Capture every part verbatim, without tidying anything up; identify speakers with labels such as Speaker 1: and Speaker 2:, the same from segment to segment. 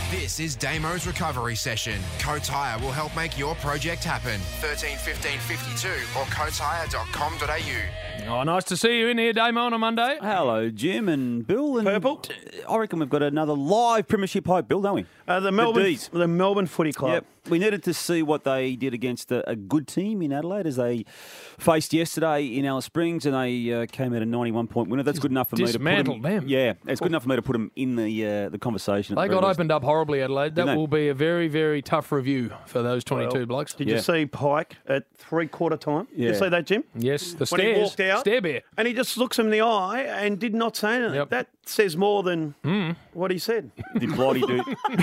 Speaker 1: This is Damo's Recovery Session. Cotire will help make your project happen. thirteen fifteen fifty-two or cotire dot com dot a u.
Speaker 2: Oh, nice to see you in here, Damo, on a Monday.
Speaker 3: Hello, Jim and Bill. And
Speaker 4: Purple.
Speaker 3: I reckon we've got another live premiership hope, Bill, don't we?
Speaker 4: Uh, the Melbourne,
Speaker 3: D's.
Speaker 4: the Melbourne Footy Club.
Speaker 3: Yep. We needed to see what they did against a, a good team in Adelaide as they faced yesterday in Alice Springs, and they uh, came out a ninety-one point winner. That's good enough for me to put
Speaker 2: Dismantled
Speaker 3: them.
Speaker 2: them.
Speaker 3: Yeah, it's good enough for me to put them in the uh, the conversation. at
Speaker 2: They
Speaker 3: the
Speaker 2: got
Speaker 3: very least.
Speaker 2: opened up horribly, Adelaide. That
Speaker 3: Didn't they?
Speaker 2: will be a very, very tough review for those twenty-two
Speaker 4: Well,
Speaker 2: blokes.
Speaker 4: Did
Speaker 3: Yeah.
Speaker 4: you see Pike at three-quarter time? Did
Speaker 3: Yeah.
Speaker 4: you see that, Jim?
Speaker 2: Yes, the
Speaker 4: When he
Speaker 2: stairs.
Speaker 4: walked out,
Speaker 2: Stair bear.
Speaker 4: and he just looks him in the eye and did not say anything.
Speaker 2: Yep.
Speaker 4: That says more than what he said.
Speaker 3: Did Blighty do?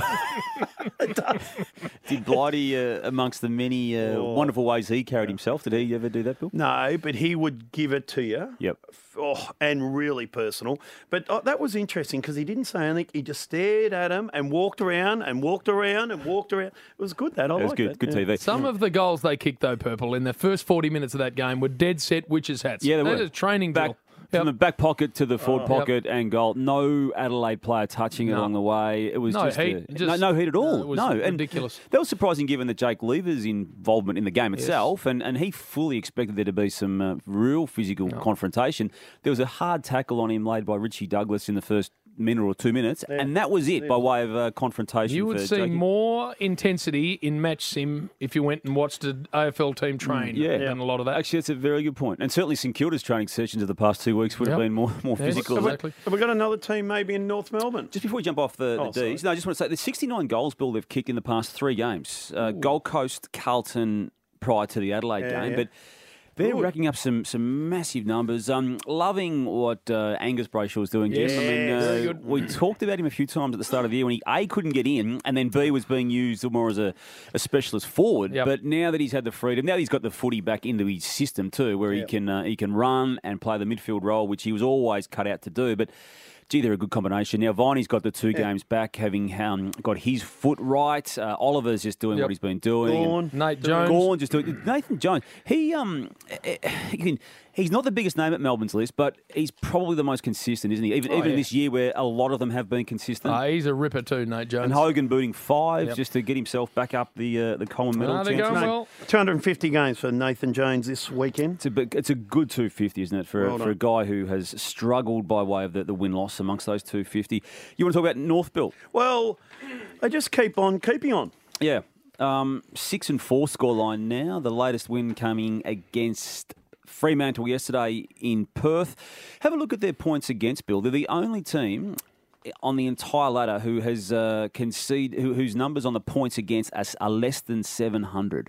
Speaker 3: Did Blighty, uh, amongst the many uh,
Speaker 4: Oh.
Speaker 3: wonderful ways he carried himself, did he ever do that, Bill?
Speaker 4: No, but he would give it to you.
Speaker 3: Yep.
Speaker 4: Oh, and really personal. But oh, that was interesting because he didn't say anything. He just stared at him and walked around and walked around and walked around. It was good, that. I
Speaker 3: It was
Speaker 4: liked
Speaker 3: good.
Speaker 4: it.
Speaker 3: Good
Speaker 4: Yeah.
Speaker 3: T V.
Speaker 2: Some of the goals they kicked, though, Purple, in the first forty minutes of that game were dead set witches' hats.
Speaker 3: Yeah, they
Speaker 2: That
Speaker 3: were.
Speaker 2: is training
Speaker 3: back
Speaker 2: drill.
Speaker 3: from
Speaker 2: Yep.
Speaker 3: the back pocket to the forward
Speaker 2: Yep.
Speaker 3: pocket and goal. No Adelaide player touching it
Speaker 2: No.
Speaker 3: along the way. It was
Speaker 2: No
Speaker 3: just,
Speaker 2: heat,
Speaker 3: a-
Speaker 2: just-
Speaker 3: no, no heat at all.
Speaker 2: no, it was
Speaker 3: and
Speaker 2: ridiculous.
Speaker 3: that was surprising given the Jake Lever's involvement in the game itself, and, and he fully expected there to be some uh, real physical confrontation. There was a hard tackle on him laid by Richie Douglas in the first minute or two minutes, and that was it by way of uh, confrontation.
Speaker 2: You would
Speaker 3: for
Speaker 2: see
Speaker 3: Jakey.
Speaker 2: more intensity in match sim if you went and watched an A F L team train
Speaker 3: yeah.
Speaker 2: than a lot of that.
Speaker 3: Actually, that's a very good point. And certainly St Kilda's training sessions of the past two weeks would have
Speaker 2: Yep.
Speaker 3: been more, more
Speaker 2: Yes.
Speaker 3: physical.
Speaker 2: Have
Speaker 3: than
Speaker 2: we-
Speaker 3: that.
Speaker 2: Exactly.
Speaker 4: Have we got another team maybe in North Melbourne?
Speaker 3: Just before we jump off the,
Speaker 4: Oh,
Speaker 3: the Ds, no, I just want to say there's sixty-nine goals, Bill, they've kicked in the past three games. Uh, Gold Coast, Carlton prior to the Adelaide
Speaker 4: Yeah,
Speaker 3: game,
Speaker 4: yeah.
Speaker 3: but they're
Speaker 4: Good.
Speaker 3: racking up some some massive numbers. Um, loving what uh, Angus Brayshaw was doing, Jim. I mean,
Speaker 4: Yes.
Speaker 3: uh,
Speaker 4: Very
Speaker 2: good.
Speaker 3: we talked about him a few times at the start of the year when he A couldn't get in, and then B was being used more as a, a specialist forward.
Speaker 2: Yep.
Speaker 3: But now that he's had the freedom, now he's got the footy back into his system too, where he
Speaker 4: Yep.
Speaker 3: can uh, he can run and play the midfield role, which he was always cut out to do. But gee, they're a good combination. Now, Viney's got the two games back, having um, got his foot right. Uh, Oliver's just doing
Speaker 2: Yep.
Speaker 3: what he's been doing. and
Speaker 4: Gawn.
Speaker 2: Nate Jones.
Speaker 3: Gawn just doing Nathan Jones. He um, he can, he's not the biggest name at Melbourne's list, but he's probably the most consistent, isn't he? Even
Speaker 2: Oh,
Speaker 3: even
Speaker 2: yeah.
Speaker 3: this year, where a lot of them have been consistent.
Speaker 2: Ah, he's a ripper too, Nate Jones.
Speaker 3: and Hogan booting five
Speaker 2: Yep.
Speaker 3: just to get himself back up the uh, the Coleman medal.
Speaker 2: Ah, they're
Speaker 3: chances.
Speaker 2: going well.
Speaker 4: two hundred fifty games for Nathan Jones this weekend.
Speaker 3: It's a, big- it's a good two fifty, isn't it, for,
Speaker 4: Well
Speaker 3: a, for a
Speaker 4: done.
Speaker 3: guy who has struggled by way of the, the win-loss amongst those two fifty. You want to talk about North, Bill?
Speaker 4: Well, they just keep on keeping on.
Speaker 3: Yeah. Um, six and four scoreline now. The latest win coming against Fremantle yesterday in Perth. Have a look at their points against, Bill. They're the only team on the entire ladder who has uh, conceded, who, whose numbers on the points against us are less than seven hundred.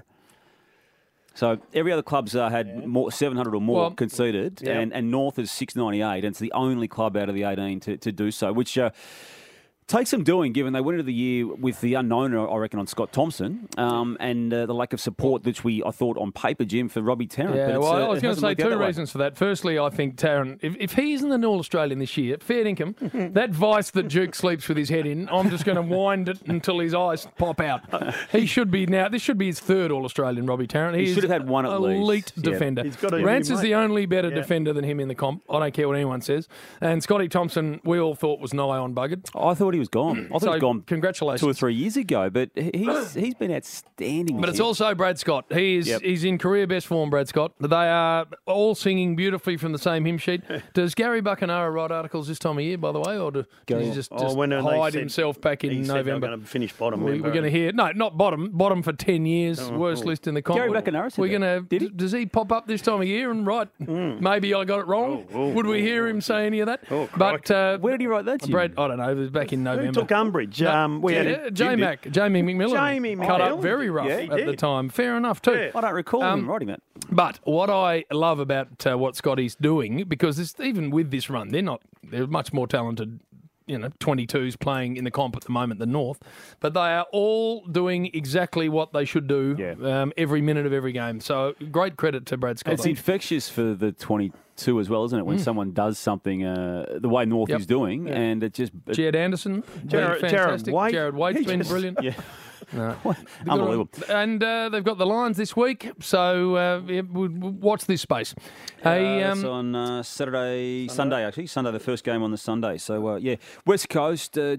Speaker 3: So every other club's uh, had more, seven hundred or more
Speaker 2: Well,
Speaker 3: conceded,
Speaker 4: yeah.
Speaker 3: and, and North is six ninety-eight, and it's the only club out of the eighteen to, to do so, which uh, takes some doing, given they went into the year with the unknown, I reckon, on Scott Thompson, um, and uh, the lack of support, which we I thought on paper, Jim, for Robbie Tarrant.
Speaker 2: Yeah,
Speaker 3: but it's,
Speaker 2: well,
Speaker 3: uh,
Speaker 2: I was
Speaker 3: it
Speaker 2: going to
Speaker 3: hasn't
Speaker 2: say
Speaker 3: worked out
Speaker 2: two
Speaker 3: that way.
Speaker 2: reasons for that. Firstly, I think Tarrant, if, if he isn't an All-Australian this year, fair dinkum, that vice that Duke sleeps with his head in, I'm just going to wind it until his eyes pop out. He should be now, this should be his third All-Australian, Robbie Tarrant.
Speaker 3: He
Speaker 2: is
Speaker 3: should have had one at
Speaker 2: elite
Speaker 3: least. Yeah.
Speaker 2: defender.
Speaker 4: He's got a-
Speaker 2: Rance is
Speaker 4: mate.
Speaker 2: the only better
Speaker 4: Yeah.
Speaker 2: defender than him in the comp. I don't care what anyone says. And Scotty Thompson, we all thought was nigh on buggered.
Speaker 3: I thought he was gone. I thought
Speaker 2: So,
Speaker 3: he was gone
Speaker 2: congratulations.
Speaker 3: two or three years ago, but he's he's been outstanding.
Speaker 2: But
Speaker 3: this
Speaker 2: it's
Speaker 3: year.
Speaker 2: also Brad Scott. He is
Speaker 3: Yep.
Speaker 2: he's in career best form, Brad Scott. They are all singing beautifully from the same hymn sheet. Does Gary Buckenara write articles this time of year, by the way, or do, does he just,
Speaker 4: Oh,
Speaker 2: just
Speaker 4: when they
Speaker 2: hide
Speaker 4: said-
Speaker 2: himself back in
Speaker 4: he said they were
Speaker 2: November?
Speaker 4: going to finish bottom.
Speaker 2: We,
Speaker 4: remember?
Speaker 2: we're going to hear no, not bottom, bottom for ten years, worst
Speaker 4: oh.
Speaker 2: list in the comp.
Speaker 3: Gary Buckenara said
Speaker 2: We're
Speaker 3: that.
Speaker 2: going
Speaker 3: Did he?
Speaker 2: to. Does he pop up this time of year and write? Maybe I got it wrong.
Speaker 4: Oh, oh,
Speaker 2: Would we
Speaker 4: oh,
Speaker 2: hear him say any of that?
Speaker 4: Oh,
Speaker 2: but uh,
Speaker 3: Where did he write that, Jim?
Speaker 2: Brad, I don't know. It was back in
Speaker 4: Who
Speaker 2: November.
Speaker 4: took umbrage? Um, we had
Speaker 2: Yeah,
Speaker 4: a-
Speaker 2: J Mac, Jamie McMillan,
Speaker 4: Jamie
Speaker 2: cut up
Speaker 4: McMillan.
Speaker 2: very rough
Speaker 4: Yeah, he
Speaker 2: at the
Speaker 4: did.
Speaker 2: time. Fair enough too.
Speaker 4: Yeah.
Speaker 3: I don't recall
Speaker 2: Um,
Speaker 3: him writing that.
Speaker 2: But what I love about uh, what Scotty's doing, because this, even with this run, they're not they're much more talented, you know, twenty-twos playing in the comp at the moment than North, but they are all doing exactly what they should do
Speaker 3: Yeah.
Speaker 2: um, every minute of every game. So great credit to Brad Scott.
Speaker 3: It's infectious for the twenty-two as well, isn't it? When someone does something uh, the way North
Speaker 2: Mm. Yep.
Speaker 3: is doing, and it just it-
Speaker 2: Jared Anderson,
Speaker 4: Jared-
Speaker 2: been
Speaker 4: Jared
Speaker 2: fantastic.
Speaker 4: Waite.
Speaker 2: Jared Waite's
Speaker 4: He
Speaker 2: been
Speaker 4: just-
Speaker 2: brilliant.
Speaker 3: yeah,
Speaker 2: No.
Speaker 3: unbelievable.
Speaker 2: And uh, they've got the Lions this week, so uh, yeah, we'll we'll watch this space. Hey,
Speaker 3: Uh,
Speaker 2: um,
Speaker 3: it's on uh, Saturday, Sunday actually. Sunday, the first game on the Sunday. So uh, yeah, West Coast uh, just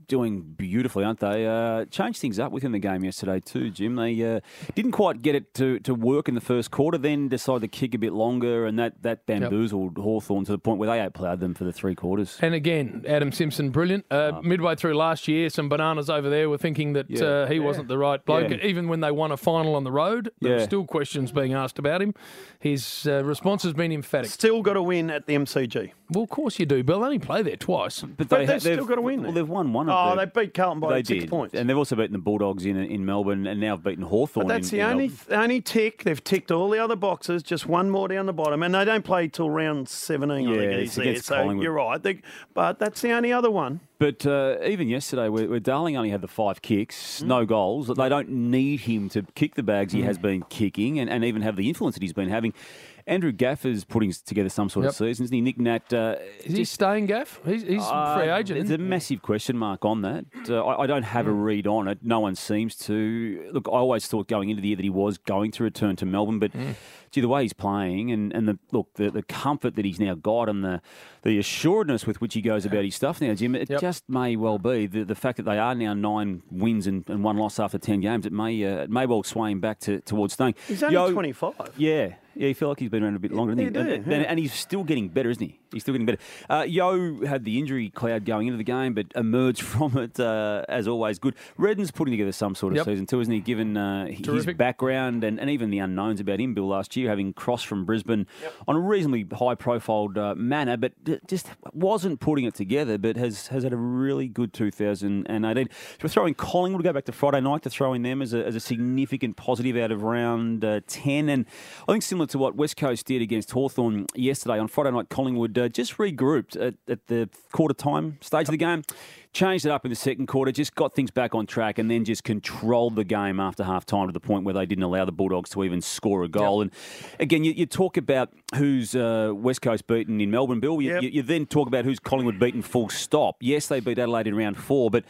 Speaker 3: doing beautifully, aren't they? Uh, changed things up within the game yesterday too, Jim. They uh, didn't quite get it to, to work in the first quarter, then decided to kick a bit longer, and that, that bamboozled yep. Hawthorn to the point where they outplayed them for the three quarters.
Speaker 2: And again, Adam Simpson, brilliant. Uh, um, midway through last year, some bananas over there were thinking that yeah, uh, he yeah. wasn't the right bloke. Yeah. Even when they won a final on the road, there yeah. were still questions being asked about him. His uh, response has been emphatic.
Speaker 4: Still got to win at the M C G.
Speaker 2: Well, of course you do, Bill. They only play there twice.
Speaker 3: But,
Speaker 4: but
Speaker 3: they,
Speaker 4: they've still got to win.
Speaker 3: Well, they've won one of
Speaker 4: Oh,
Speaker 3: the,
Speaker 4: they beat Carlton by
Speaker 3: they
Speaker 4: six
Speaker 3: did.
Speaker 4: points.
Speaker 3: And they've also beaten the Bulldogs in in Melbourne, and now have beaten Hawthorn.
Speaker 4: But that's
Speaker 3: in,
Speaker 4: the
Speaker 3: in
Speaker 4: only
Speaker 3: Melbourne.
Speaker 4: only tick. They've ticked all the other boxes, just one more down the bottom. And they don't play till round seventeen,
Speaker 3: yeah,
Speaker 4: I think it
Speaker 3: it's
Speaker 4: is there.
Speaker 3: against
Speaker 4: So
Speaker 3: Collingwood.
Speaker 4: you're right. They, but that's the only other one.
Speaker 3: But uh, even yesterday, where, where Darling only had the five kicks, mm. no goals, they don't need him to kick the bags he mm. has been kicking and, and even have the influence that he's been having. Andrew Gaffer's putting together some sort
Speaker 2: yep.
Speaker 3: of season, isn't he? Nick Nat. Uh,
Speaker 2: is he staying, Gaff? He's, he's
Speaker 3: uh,
Speaker 2: free agent.
Speaker 3: There's a massive question mark on that. Uh, I, I don't have mm. a read on it. No one seems to. Look, I always thought going into the year that he was going to return to Melbourne, but mm. gee, the way he's playing and, and the look, the, the comfort that he's now got and the, the assuredness with which he goes about his stuff now, Jim, it yep. just may well be the, the fact that they are now nine wins and, and one loss after ten games. It may uh, it may well sway him back to, towards staying.
Speaker 4: He's only
Speaker 3: Yo,
Speaker 4: twenty-five.
Speaker 3: Yeah. Yeah, you feel like he's been around a bit longer,
Speaker 4: yeah,
Speaker 3: hasn't he?
Speaker 4: do,
Speaker 3: and,
Speaker 4: yeah.
Speaker 3: and he's still getting better, isn't he? He's still getting better. Uh, Yo had the injury cloud going into the game, but emerged from it, uh, as always, good. Redden's putting together some sort of
Speaker 2: yep.
Speaker 3: season too, isn't he? Given uh, his background and, and even the unknowns about him, Bill, last year, having crossed from Brisbane yep. on a reasonably high-profile uh, manner, but just wasn't putting it together, but has, has had a really good two thousand eighteen. So we're throwing Collingwood, go back to Friday night, to throw in them as a, as a significant positive out of round uh, ten. And I think similar to what West Coast did against Hawthorn yesterday on Friday night, Collingwood uh, just regrouped at, at the quarter time stage of the game, changed it up in the second quarter, just got things back on track, and then just controlled the game after half time to the point where they didn't allow the Bulldogs to even score a goal. Yep. And again, you, you talk about who's uh, West Coast beaten in Melbourne, Bill. You,
Speaker 4: yep.
Speaker 3: you, you then talk about who's Collingwood beaten full stop. Yes, they beat Adelaide in round four, but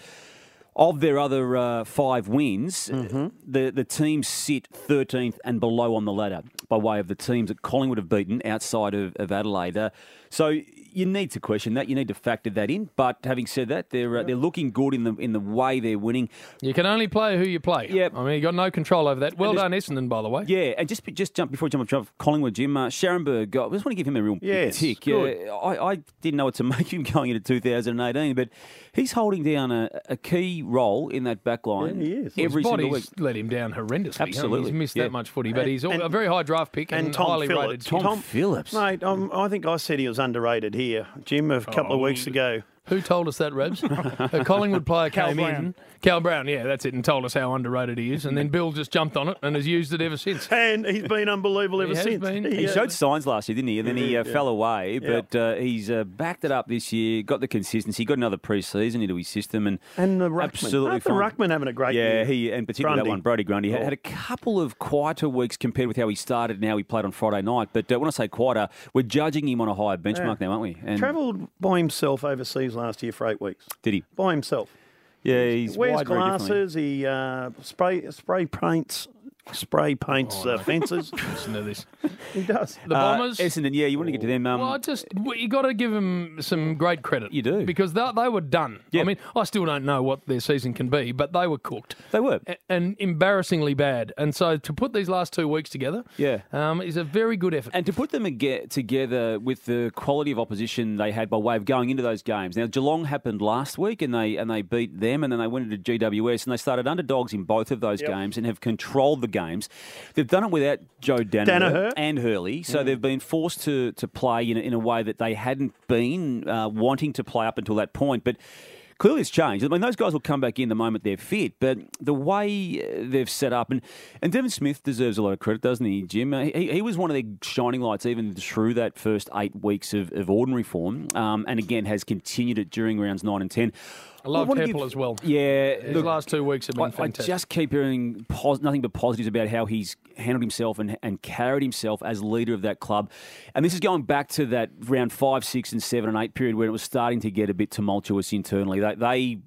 Speaker 3: of their other uh, five wins, mm-hmm. the, the teams sit thirteenth and below on the ladder by way of the teams that Collingwood have beaten outside of, of Adelaide. Uh, so you need to question that. You need to factor that in. But having said that, they're uh, they're looking good in the in the way they're winning.
Speaker 2: You can only play who you play.
Speaker 3: Yeah,
Speaker 2: I mean, you got no control over that. Well
Speaker 3: just,
Speaker 2: done, Essendon, by the way.
Speaker 3: Yeah, and just just jump before we jump on Collingwood, Jim. Uh, Scharenberg, I just want to give him a real
Speaker 4: yes,
Speaker 3: tick.
Speaker 4: Good.
Speaker 3: Yeah, I, I didn't know what to make him going into two thousand eighteen, but he's holding down a, a key role in that back line.
Speaker 4: Yeah, he is.
Speaker 3: Every
Speaker 2: His
Speaker 3: single
Speaker 2: body's
Speaker 3: week.
Speaker 2: let him down horrendously.
Speaker 3: Absolutely.
Speaker 2: He's missed
Speaker 3: yeah.
Speaker 2: that much footy, but
Speaker 4: and,
Speaker 2: he's
Speaker 4: and,
Speaker 2: a very high draft pick and,
Speaker 4: and Tom
Speaker 2: highly
Speaker 4: Phillips.
Speaker 2: rated.
Speaker 3: Tom, Tom Phillips.
Speaker 4: Mate, um, I think I said he was underrated here, Jim, a couple
Speaker 2: Oh,
Speaker 4: of weeks ago.
Speaker 2: Who told us that, Rebs? A Collingwood player
Speaker 5: Cal
Speaker 2: came
Speaker 5: Brown.
Speaker 2: in. Cal Brown, yeah, that's it, and told us how underrated he is. And then Bill just jumped on it and has used it ever since.
Speaker 4: And he's been unbelievable ever
Speaker 2: He has
Speaker 4: since.
Speaker 2: been.
Speaker 3: He
Speaker 4: Yeah.
Speaker 3: showed signs last year, didn't he? And then he uh,
Speaker 4: Yeah.
Speaker 3: fell away.
Speaker 4: Yeah.
Speaker 3: But uh, he's uh, backed it up this year, got the consistency, got another pre-season into his system. And,
Speaker 4: And the Ruckman.
Speaker 3: absolutely
Speaker 4: Aren't the
Speaker 3: fine.
Speaker 4: Ruckman having a great
Speaker 3: Yeah,
Speaker 4: year.
Speaker 3: he and particularly
Speaker 4: Grundy.
Speaker 3: that one, Brody Grundy, had, had a couple of quieter weeks compared with how he started and how he played on Friday night. But uh, when I say quieter, we're judging him on a higher benchmark
Speaker 4: Yeah.
Speaker 3: now, aren't we? And
Speaker 4: Travelled by himself overseas last year for eight weeks.
Speaker 3: did he?
Speaker 4: By himself.
Speaker 3: Yeah, he's
Speaker 4: Wears
Speaker 3: wide very differently.
Speaker 4: glasses. He uh, spray spray paints spray paints
Speaker 2: Oh,
Speaker 4: uh, fences.
Speaker 2: Listen to this.
Speaker 4: He does.
Speaker 2: The
Speaker 3: Uh,
Speaker 2: Bombers.
Speaker 3: Essendon, yeah, you want to get to them. Um,
Speaker 2: well, I just well, you got to give them some great credit.
Speaker 3: You do.
Speaker 2: because they, they were done.
Speaker 3: Yep.
Speaker 2: I mean, I still don't know what their season can be, but they were cooked.
Speaker 3: they were.
Speaker 2: A- And embarrassingly bad. And so to put these last two weeks together,
Speaker 3: Yeah.
Speaker 2: um, is a very good effort.
Speaker 3: And to put them ag- together with the quality of opposition they had by way of going into those games. Now, Geelong happened last week, and they and they beat them, and then they went into G W S, and they started underdogs in both of those
Speaker 4: Yep.
Speaker 3: games and have controlled the games. They've done it without Joe Danaher,
Speaker 4: Danaher.
Speaker 3: and Hurley, so they've been forced to to play in a, in a way that they hadn't been uh, wanting to play up until that point, but. Clearly it's changed. I mean, those guys will come back in the moment they're fit, but the way uh, they've set up, and, and Devon Smith deserves a lot of credit, doesn't he, Jim? Uh, he, he was one of their shining lights even through that first eight weeks of, of ordinary form, um, and again has continued it during rounds nine and ten.
Speaker 2: I love
Speaker 3: wanna
Speaker 2: Temple
Speaker 3: give-
Speaker 2: as well.
Speaker 3: Yeah.
Speaker 2: His
Speaker 3: look,
Speaker 2: last two weeks have been
Speaker 3: I, I
Speaker 2: fantastic.
Speaker 3: just keep hearing pos- nothing but positives about how he's handled himself and, and carried himself as leader of that club. And this is going back to that round five, six, and seven and eight period where it was starting to get a bit tumultuous internally. They, they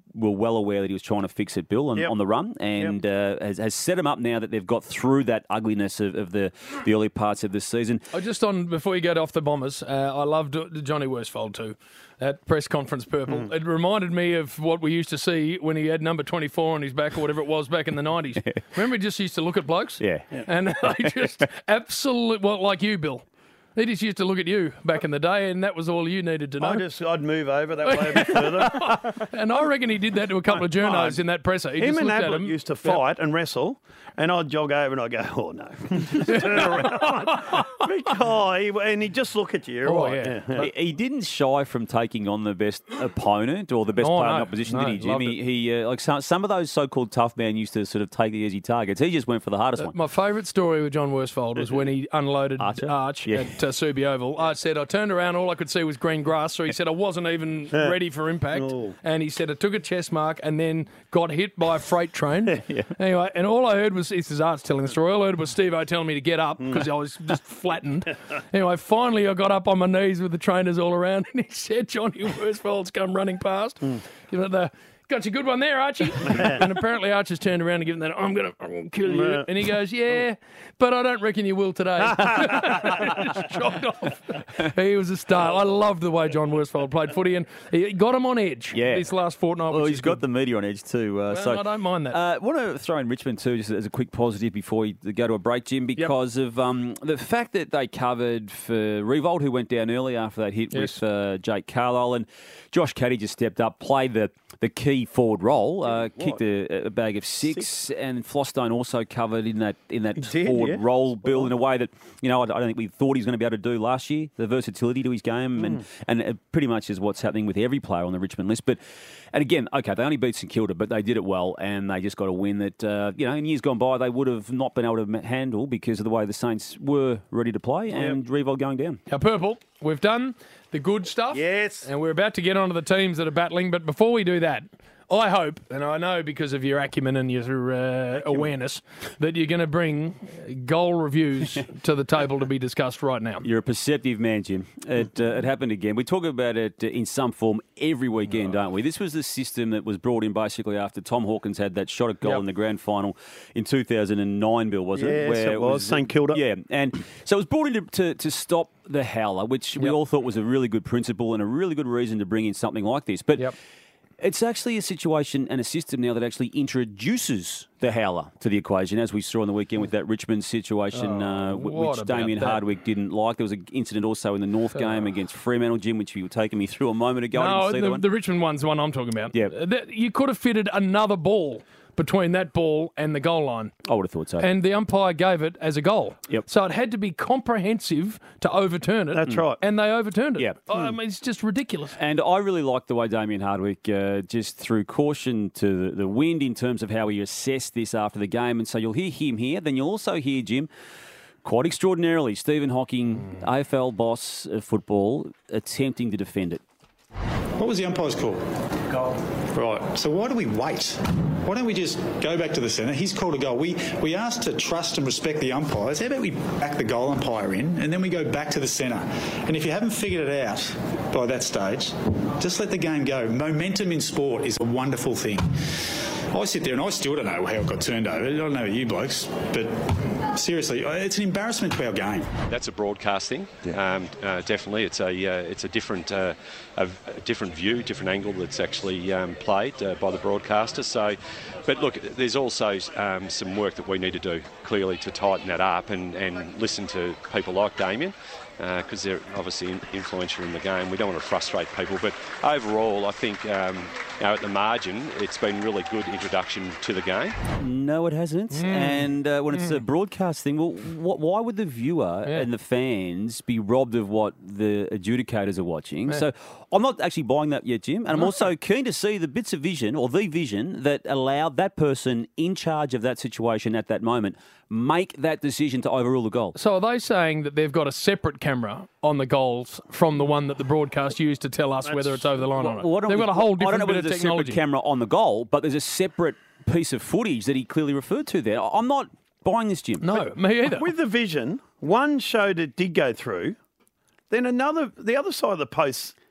Speaker 3: were well aware that he was trying to fix it, Bill, on,
Speaker 4: Yep.
Speaker 3: on the run, and uh, has, has set him up now that they've got through that ugliness of, of the, the early parts of the season.
Speaker 2: I just on before you get off the Bombers, uh, I loved Johnny Worsfold too. That press conference purple.
Speaker 4: Mm.
Speaker 2: It reminded me of what we used to see when he had number twenty-four on his back or whatever it was back in the nineties. Remember, he just used to look at blokes?
Speaker 3: Yeah.
Speaker 2: And they just absolutely, well, like you, Bill. He just used to look at you back in the day, and that was all you needed to know.
Speaker 4: I just, I'd move over that way a bit further.
Speaker 2: And I reckon he did that to a couple of journos in that presser. He
Speaker 4: Him
Speaker 2: just
Speaker 4: and
Speaker 2: looked at
Speaker 4: Ablett
Speaker 2: him.
Speaker 4: used to fight and wrestle, and I'd jog over and I'd go, oh, no. Just turn around. because he, and he'd just look at you.
Speaker 2: Oh,
Speaker 4: right?
Speaker 2: yeah.
Speaker 3: He, he didn't shy from taking on the best opponent or the best
Speaker 2: Oh,
Speaker 3: player in
Speaker 2: no,
Speaker 3: the opposition,
Speaker 2: no,
Speaker 3: did he, Jim?
Speaker 2: loved
Speaker 3: He,
Speaker 2: it.
Speaker 3: he uh, like some, some of those so-called tough men used to sort of take the easy targets. He just went for the hardest one.
Speaker 2: My favourite story with John Worsfold was when he unloaded
Speaker 3: Archer?
Speaker 2: Arch
Speaker 3: Yeah.
Speaker 2: at uh, Subi Oval. Arch said, I turned around, all I could see was green grass, so he said I wasn't even ready for impact.
Speaker 4: Oh.
Speaker 2: And he said I took a chest mark and then got hit by a freight train. Anyway, and all I heard was, this is Arch telling the story, all I heard was Steve-O telling me to get up because I was just flattened. Anyway, finally I got up on my knees with the trainers all around, and he said Johnny Worsfold's come running past. You know, the... Got you a good one there, Archie. And apparently Archer's turned around and given that, I'm going to kill you. And he goes, yeah, but I don't reckon you will today. Just chopped off. He was a star. I loved the way John Worsfold played footy, and he got him on edge
Speaker 3: Yeah.
Speaker 2: this last fortnight.
Speaker 3: Well,
Speaker 2: which
Speaker 3: he's
Speaker 2: is
Speaker 3: got
Speaker 2: good.
Speaker 3: the media on edge too. Uh,
Speaker 2: Well,
Speaker 3: so
Speaker 2: I don't mind that.
Speaker 3: I uh, want to throw in Richmond too, just as a quick positive before we go to a break, Jim, because of um, the fact that they covered for Revolt, who went down early after that hit
Speaker 2: Yes.
Speaker 3: with uh, Jake Carlisle, and Josh Caddy just stepped up, played the, the key forward role, uh, kicked a, a bag of six, six, and Flostone also covered in that in that
Speaker 4: did,
Speaker 3: forward
Speaker 4: yeah.
Speaker 3: role, Bill, in a way that you know I don't think we thought he was going to be able to do last year. The versatility to his game, and and it pretty much is what's happening with every player on the Richmond list. But and again, okay, they only beat St Kilda, but they did it well, and they just got a win that uh, you know in years gone by they would have not been able to ma- handle because of the way the Saints were ready to play and Revolt going down.
Speaker 2: Now, Purple, we've done the good stuff.
Speaker 4: Yes.
Speaker 2: And we're about to get onto the teams that are battling. But before we do that, I hope, and I know because of your acumen and your uh, awareness, that you're going to bring goal reviews to the table to be discussed right now.
Speaker 3: You're a perceptive man, Jim. It, uh, it happened again. We talk about it in some form every weekend, don't we? This was the system that was brought in basically after Tom Hawkins had that shot at goal
Speaker 2: Yep.
Speaker 3: in the grand final in two thousand nine, Bill, wasn't it?
Speaker 4: Yes, it was. St Kilda.
Speaker 3: Yeah, and so it was brought in to, to, to stop the howler, which we
Speaker 2: Yep.
Speaker 3: all thought was a really good principle and a really good reason to bring in something like this. But
Speaker 2: Yep.
Speaker 3: it's actually a situation and a system now that actually introduces the howler to the equation, as we saw on the weekend with that Richmond situation, uh, w-
Speaker 2: what
Speaker 3: which
Speaker 2: about
Speaker 3: Damien
Speaker 2: that?
Speaker 3: Hardwick didn't like. There was an incident also in the North game against Fremantle, Jim, which you were taking me through a moment ago. I
Speaker 2: No,
Speaker 3: didn't see
Speaker 2: the,
Speaker 3: the one.
Speaker 2: the Richmond one's the one I'm talking about.
Speaker 3: Yeah.
Speaker 2: Uh, that- You could have fitted another ball between that ball and the goal line.
Speaker 3: I would have thought so.
Speaker 2: And the umpire gave it as a goal.
Speaker 3: Yep.
Speaker 2: So it had to be comprehensive to overturn it.
Speaker 4: That's right.
Speaker 2: And they overturned it.
Speaker 3: Yeah.
Speaker 2: I mean, it's just ridiculous.
Speaker 3: And I really like the way Damien Hardwick uh, just threw caution to the, the wind in terms of how he assessed this after the game. And so you'll hear him here. Then you'll also hear, Jim, quite extraordinarily, Stephen Hocking, A F L boss of football, attempting to defend it.
Speaker 5: What was the umpire's call?
Speaker 6: Goal.
Speaker 5: Right. So why do we wait? Why don't we just go back to the centre? He's called a goal. We we asked to trust and respect the umpires. How about we back the goal umpire in and then we go back to the centre? And if you haven't figured it out by that stage, just let the game go. Momentum in sport is a wonderful thing. I sit there and I still don't know how it got turned over. I don't know you blokes, but seriously, it's an embarrassment to our game.
Speaker 7: That's a broadcast thing. Um, uh, definitely, it's a uh, it's a different uh, a, a different view, different angle that's actually um, played uh, by the broadcaster. So, but look, there's also um, some work that we need to do clearly to tighten that up and, and listen to people like Damien. Because uh, they're obviously in, influential in the game. We don't want to frustrate people, but overall, I think um, you know, at the margin, it's been really good introduction to the game.
Speaker 3: No, it hasn't.
Speaker 2: Mm.
Speaker 3: And uh, when it's a broadcast thing, well, wh- why would the viewer
Speaker 2: Yeah.
Speaker 3: and the fans be robbed of what the adjudicators are watching? So I'm not actually buying that yet, Jim. And I'm also keen to see the bits of vision or the vision that allowed that person in charge of that situation at that moment make that decision to overrule the goal.
Speaker 2: So are they saying that they've got a separate camera on the goals from the one that the broadcast used to tell us whether it's over the line or not?
Speaker 3: Well, I don't-
Speaker 2: They've got a whole
Speaker 3: I don't
Speaker 2: different
Speaker 3: know
Speaker 2: bit
Speaker 3: whether
Speaker 2: of
Speaker 3: there's a
Speaker 2: technology.
Speaker 3: separate camera on the goal, but there's a separate piece of footage that he clearly referred to there. I'm not buying this, Jim.
Speaker 2: No, me either.
Speaker 4: With the vision, one showed it did go through, then another, the other side of the post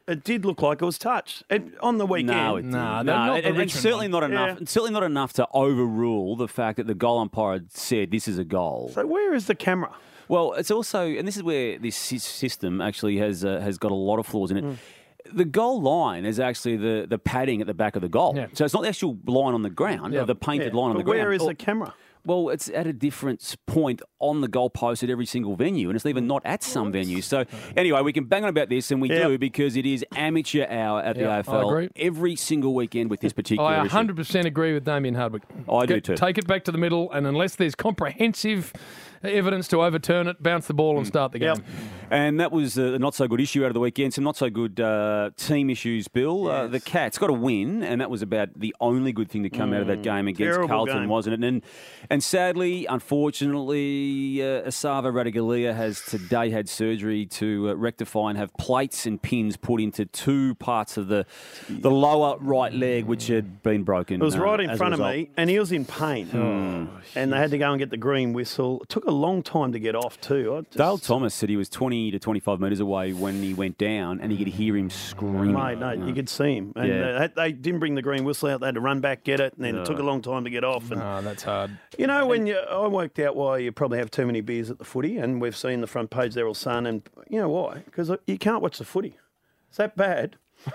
Speaker 4: it did look like it was touched it, on the weekend.
Speaker 3: No, it didn't.
Speaker 2: Nah,
Speaker 3: no,
Speaker 2: not the
Speaker 3: and, and
Speaker 2: Richmond
Speaker 3: certainly
Speaker 2: one.
Speaker 3: not enough.
Speaker 4: Yeah.
Speaker 3: Certainly not enough to overrule the fact that the goal umpire had said this is a goal.
Speaker 4: So where is the camera?
Speaker 3: Well, it's also, and this is where this sys- system actually has uh, has got a lot of flaws in it.
Speaker 4: Mm.
Speaker 3: The goal line is actually the, the padding at the back of the goal.
Speaker 2: Yeah.
Speaker 3: So it's not the actual line on the ground,
Speaker 2: Yeah.
Speaker 3: or the painted line on
Speaker 4: But
Speaker 3: the ground.
Speaker 4: where is
Speaker 3: Or-
Speaker 4: the camera?
Speaker 3: Well, it's at a different point on the goalpost at every single venue, and it's even not at some venues. So, anyway, we can bang on about this, and we
Speaker 4: Yep.
Speaker 3: do because it is amateur hour at the
Speaker 2: Yep,
Speaker 3: A F
Speaker 2: I
Speaker 3: L
Speaker 2: agree.
Speaker 3: every single weekend with this particular
Speaker 2: I
Speaker 3: issue.
Speaker 2: one hundred percent agree with Damien Hardwick.
Speaker 3: I do
Speaker 2: Get-
Speaker 3: too.
Speaker 2: Take it back to the middle, and unless there's comprehensive evidence to overturn it, bounce the ball and start the game.
Speaker 4: Yep.
Speaker 3: And that was a not so good issue out of the weekend. Some not so good uh, team issues, Bill. Uh, the Cats got a win, and that was about the only good thing to come out of that game against
Speaker 4: Terrible
Speaker 3: Carlton,
Speaker 4: game.
Speaker 3: wasn't it? And and sadly, unfortunately, uh, Asava Radaglia has today had surgery to uh, rectify and have plates and pins put into two parts of the the lower right leg, which had been broken.
Speaker 4: It was
Speaker 3: uh,
Speaker 4: right in
Speaker 3: as a
Speaker 4: front of
Speaker 3: result.
Speaker 4: me, and he was in pain. and they had to go and get the green whistle. It took a long time to get off too. I just,
Speaker 3: Dale Thomas said he was twenty to twenty-five metres away when he went down, and he could hear him screaming.
Speaker 4: Mate, no, you could see him. And
Speaker 3: Yeah.
Speaker 4: uh, they didn't bring the green whistle out. They had to run back, get it, and then it took a long time to get off. And
Speaker 2: Oh, that's hard.
Speaker 4: you know, when you, I worked out why you probably have too many beers at the footy, and we've seen the front page Errol Sun, and you know why? Because you can't watch the footy. It's that bad.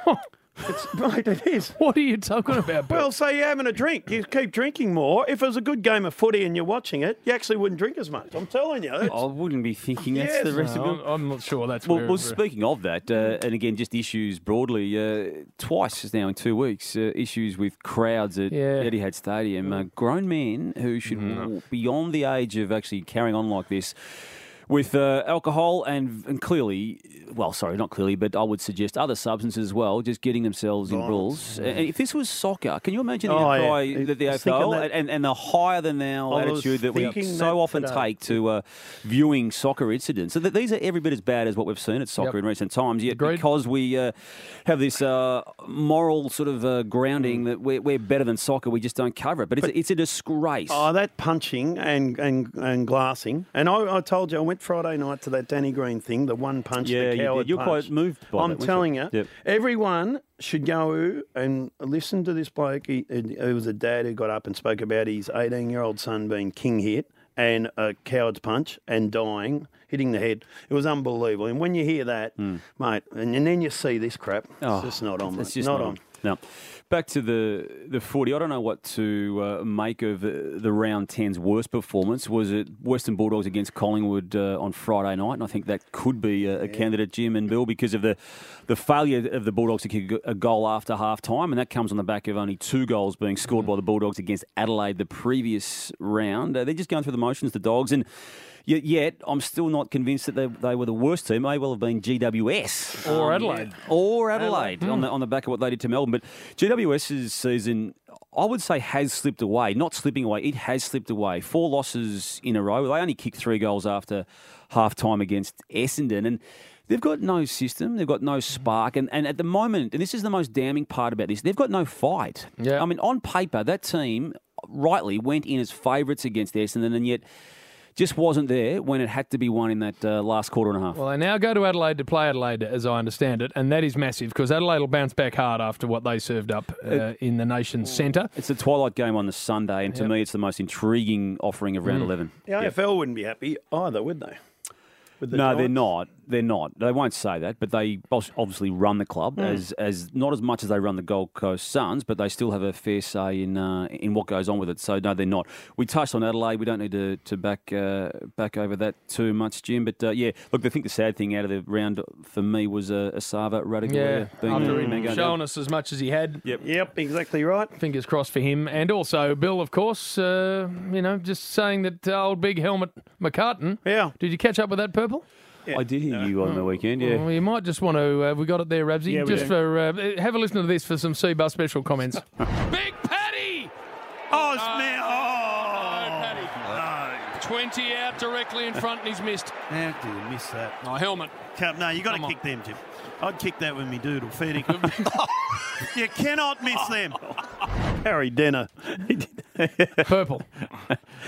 Speaker 4: It's, mate, it is.
Speaker 2: What are you talking about, Bill?
Speaker 4: Well, say you're having a drink. You keep drinking more. If it was a good game of footy and you're watching it, you actually wouldn't drink as much. I'm telling you. It's,
Speaker 3: I wouldn't be thinking that's
Speaker 4: Yes.
Speaker 3: the rest
Speaker 2: No,
Speaker 3: of
Speaker 2: I'm,
Speaker 3: it.
Speaker 2: I'm not sure that's
Speaker 3: Well,
Speaker 2: where...
Speaker 3: well, speaking of that, uh, and again, just issues broadly, uh, twice now in two weeks, uh, issues with crowds at
Speaker 2: Yeah.
Speaker 3: Etihad Stadium. Uh, grown men who should be beyond the age of actually carrying on like this with uh, alcohol and, and clearly, well, sorry, not clearly, but I would suggest other substances as well, just getting themselves in brawls. And if this was soccer, can you imagine the
Speaker 4: Oh, yeah.
Speaker 3: outcry
Speaker 4: I
Speaker 3: that the
Speaker 4: was thinking
Speaker 3: A F L
Speaker 4: that-
Speaker 3: and, and the higher than thou
Speaker 4: I was
Speaker 3: attitude that we
Speaker 4: thinking
Speaker 3: so
Speaker 4: that
Speaker 3: often
Speaker 4: today.
Speaker 3: take to uh, viewing soccer incidents. So that these are every bit as bad as what we've seen at soccer
Speaker 2: Yep.
Speaker 3: in recent times. Yet
Speaker 2: Agreed.
Speaker 3: because we uh, have this uh, moral sort of uh, grounding that we're, we're better than soccer, we just don't cover it. But it's, it's a disgrace.
Speaker 4: Oh, that punching and, and, and glassing. And I, I told you, I went Friday night to that Danny Green thing, the one punch,
Speaker 3: Yeah, you
Speaker 4: the
Speaker 3: did.
Speaker 4: coward
Speaker 3: You're
Speaker 4: punch.
Speaker 3: quite moved by
Speaker 4: I'm
Speaker 3: that, weren't
Speaker 4: telling
Speaker 3: you?
Speaker 4: you,
Speaker 3: Yep.
Speaker 4: everyone should go and listen to this bloke. He, he was a dad who got up and spoke about his eighteen-year-old son being king hit and a coward's punch and dying, hitting the head. It was unbelievable. And when you hear that, mate, and, and then you see this crap, it's
Speaker 3: Oh,
Speaker 4: just not on.
Speaker 3: It's
Speaker 4: mate.
Speaker 3: just
Speaker 4: not,
Speaker 3: not
Speaker 4: on.
Speaker 3: No. Back to the the footy. I don't know what to uh, make of the, the round ten's worst performance. Was it Western Bulldogs against Collingwood uh, on Friday night? And I think that could be a, a candidate, Jim and Bill, because of the the failure of the Bulldogs to kick a goal after half time. And that comes on the back of only two goals being scored by the Bulldogs against Adelaide the previous round. Uh, they're just going through the motions, the Dogs. And Yet, yet, I'm still not convinced that they, they were the worst team. May well have been G W S.
Speaker 2: Or Adelaide.
Speaker 3: Or Adelaide, on, the, on the back of what they did to Melbourne. But GWS's season, I would say, has slipped away. Not slipping away, it has slipped away. Four losses in a row. They only kicked three goals after half-time against Essendon. And they've got no system. They've got no spark. And, and at the moment, and this is the most damning part about this, they've got no fight.
Speaker 2: Yeah.
Speaker 3: I mean, on paper, that team rightly went in as favourites against Essendon, and yet just wasn't there when it had to be won in that uh, last quarter and a half.
Speaker 2: Well, they now go to Adelaide to play Adelaide, as I understand it, and that is massive because Adelaide will bounce back hard after what they served up uh, in the nation's centre.
Speaker 3: It's the twilight game on the Sunday, and to
Speaker 2: Yep.
Speaker 3: me, it's the most intriguing offering of round eleven.
Speaker 4: The A F L wouldn't be happy either, would they? With the
Speaker 3: No, they're
Speaker 4: Giants?
Speaker 3: not. They're not. They won't say that, but they obs- obviously run the club as as not as much as they run the Gold Coast Suns, but they still have a fair say in uh, in what goes on with it. So no, they're not. We touched on Adelaide. We don't need to to back uh, back over that too much, Jim. But uh, yeah, look, I think the sad thing out of the round for me was uh, Asava Radaglia
Speaker 2: Yeah,
Speaker 3: being
Speaker 2: after
Speaker 3: uh,
Speaker 2: him
Speaker 3: Mango
Speaker 2: showing
Speaker 3: Dad.
Speaker 2: us as much as he had.
Speaker 3: Yep.
Speaker 4: Yep, exactly right.
Speaker 2: Fingers crossed for him. And also, Bill, of course, uh, you know, just saying that uh, old big helmet McCartan.
Speaker 4: Yeah.
Speaker 2: Did you catch up with that purple?
Speaker 3: I did hear you on the weekend. Yeah.
Speaker 2: Well, you might just want to. Uh, we got it there, Rabsy.
Speaker 4: Yeah, we
Speaker 2: just
Speaker 4: do.
Speaker 2: for uh, have a listen to this for some C-Bus special comments. Big Paddy.
Speaker 4: Oh, it's me.
Speaker 2: No,
Speaker 4: Oh,
Speaker 2: Paddy. Twenty out directly in front, and he's missed.
Speaker 4: How do you miss that?
Speaker 2: Oh, helmet.
Speaker 4: Come, no, you got
Speaker 2: Come
Speaker 4: to
Speaker 2: on.
Speaker 4: kick them, Jim. I'd kick that with me doodle. Fair dinkum. You cannot miss them. Harry Denner.
Speaker 2: Purple.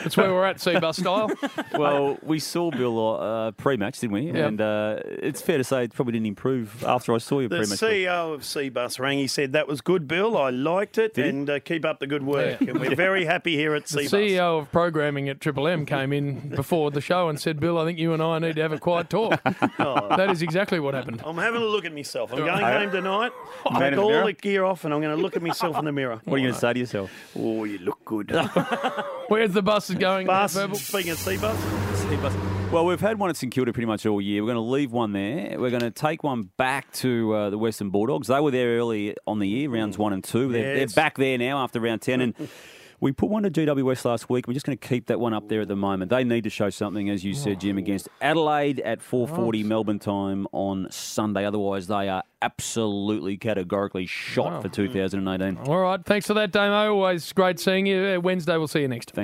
Speaker 2: That's where we're at, Seabus style.
Speaker 3: Well, we saw Bill uh, pre-match, didn't we?
Speaker 2: Yep.
Speaker 3: And uh, it's fair to say it probably didn't improve after I saw you
Speaker 4: The
Speaker 3: pre-match.
Speaker 4: C E O of Seabus rang. He said, that was good, Bill. I liked it.
Speaker 3: Did he?
Speaker 4: and uh, keep up the good work.
Speaker 2: Yeah.
Speaker 4: And we're very happy here at
Speaker 2: The
Speaker 4: Seabus.
Speaker 2: C E O of programming at Triple M came in before the show and said, Bill, I think you and I need to have a quiet talk.
Speaker 4: Oh,
Speaker 2: That is exactly what happened.
Speaker 4: I'm having a look at myself. I'm going
Speaker 3: Oh.
Speaker 4: home tonight,
Speaker 3: Man
Speaker 4: take
Speaker 3: in the
Speaker 4: all
Speaker 3: mirror?
Speaker 4: the gear off, and I'm going to look at myself in the mirror.
Speaker 3: What are you going to say to yourself?
Speaker 4: Oh, you look good.
Speaker 2: Where's the bus is going?
Speaker 4: Bus,
Speaker 2: Verbal?
Speaker 4: speaking of Seabus,
Speaker 3: Well, we've had one at St Kilda pretty much all year. We're going to leave one there. We're going to take one back to uh, the Western Bulldogs. They were there early on the year, rounds one and two. They're,
Speaker 4: Yes.
Speaker 3: they're back there now after round ten. And we put one to G W West last week. We're just going to keep that one up there at the moment. They need to show something, as you said, Jim, against Adelaide at four forty Melbourne time on Sunday. Otherwise, they are absolutely categorically shot
Speaker 2: Wow.
Speaker 3: for two thousand eighteen.
Speaker 2: All right. Thanks for that, Damo. Always great seeing you. Uh, Wednesday, we'll see you next.
Speaker 3: Thanks.